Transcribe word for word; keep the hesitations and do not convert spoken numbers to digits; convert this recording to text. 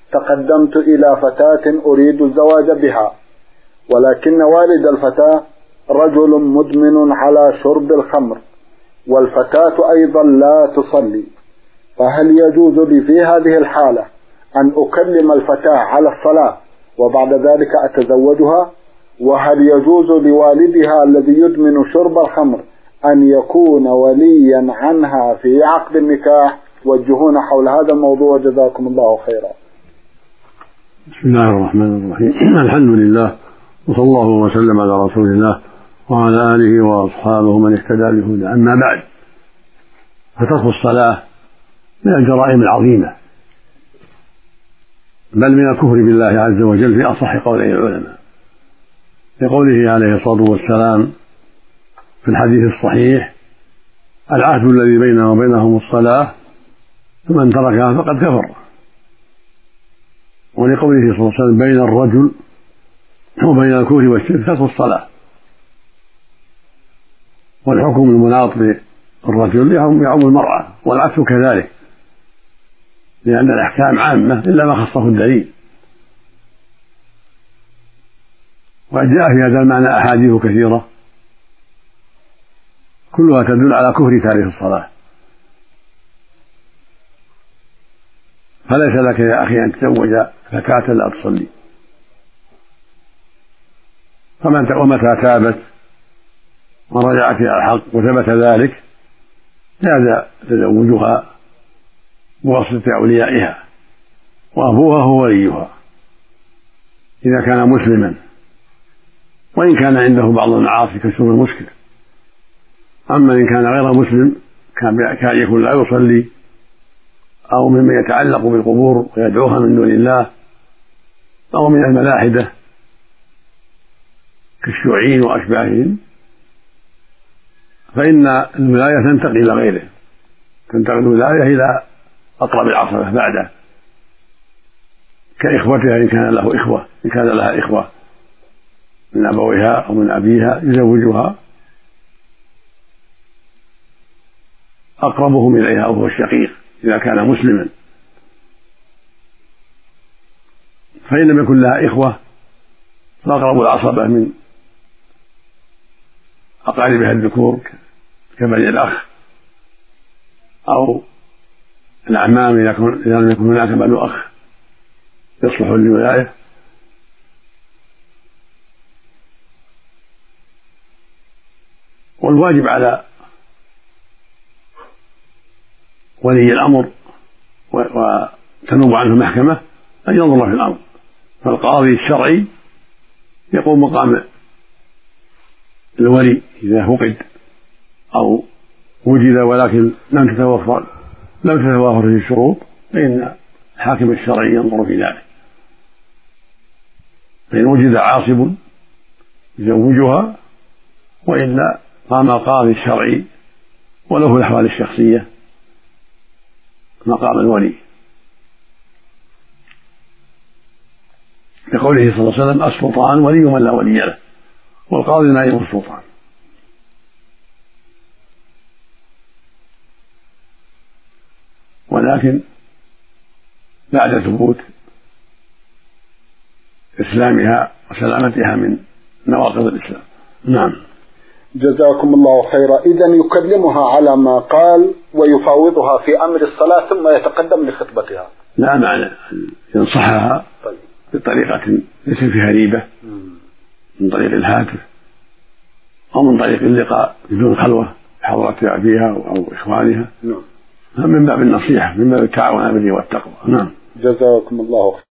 تقدمت إلى فتاة أريد الزواج بها، ولكن والد الفتاة رجل مدمن على شرب الخمر، والفتاة أيضا لا تصلي، فهل يجوز لي في هذه الحالة أن أكلم الفتاة على الصلاة وبعد ذلك أتزوجها؟ وهل يجوز لوالدها الذي يدمن شرب الخمر أن يكون وليا عنها في عقد النكاح؟ وجهونا حول هذا الموضوع جزاكم الله خيرا. بسم الله الرحمن الرحيم. الحمد لله، وصلى الله وسلم على رسول الله وعلى آله وأصحابه من اهتدى بهدى. أما بعد، فترك الصلاة من الجرائم العظيمة، بل من الكفر بالله عز وجل في أصح قولي العلماء، لقوله عليه الصلاة والسلام في الحديث الصحيح: العهد الذي بيننا وبينهم الصلاة، فمن تركها فقد كفر. ولقوله صلى الله عليه وسلم: بين الرجل وبين الكفر والشرك ترك الصلاة. والحكم المناط بالرجل يعم المرأة، والعكس كذلك، لأن الأحكام عامة إلا ما خصه الدليل. وقد جاء في هذا المعنى أحاديث كثيرة كلها تدل على كفر تارك الصلاة. فليس لك يا أخي أن تزوج فتاة لا تصلي، ومتى تابت ورجعت إلى الحق وثبت ذلك جاز تزوجها بواسطة أوليائها، وأبوها هو وليها إذا كان مسلما، وإن كان عنده بعض المعاصي كشرب المسكر. أما إن كان غير مسلم كان يكون لا يصلي أو ممن يتعلق بالقبور ويدعوها من دون الله، أو من الملاحدة كالشيوعيين وأشباههم، فإن الولاية تنتقل إلى غيره، تنتقل الولاية إلى أقرب العصبة بعده، كإخوتها إن كان له إخوة إن كان لها إخوة من أبويها أو من أبيها يزوجها أقربهم إليها وهو الشقيق إذا كان مسلما. فإن لم يكن لها إخوة فأقرب العصبة من أقاربها الذكور كبني الأخ أو الأعمام إذا لم يكن هناك بنو أخ يصلح للولاية. والواجب على ولي الأمر وتنوب عنه محكمة أن ينظر في الأمر، فالقاضي الشرعي يقوم مقام الولي إذا فقد أو وجد ولكن لم تتوفر لم تتوافر فيه الشروط، فإن الحاكم الشرعي ينظر في ذلك. فإن وجد عاصب يزوجها، وإلا قام القاضي الشرعي وله الأحوال الشخصية مقام الولي، لقوله صلى الله عليه وسلم: السلطان ولي من لا ولي له، والقاضي نائب السلطان. ولكن بعد ثبوت إسلامها وسلامتها من نواقض الإسلام. نعم. جزاكم الله خيرا. إذن يكلمها على ما قال ويفاوضها في أمر الصلاة ثم يتقدم لخطبتها. لا معنى ينصحها طيب. بطريقة ليس فيها ريبة، من طريق الهاتف أو من طريق اللقاء بدون خلوة بحضرة أبيها أو إخوانها. نعم. من باب النصيحة، من باب التعاون على البر والتقوى. نعم. جزاكم الله خيرا.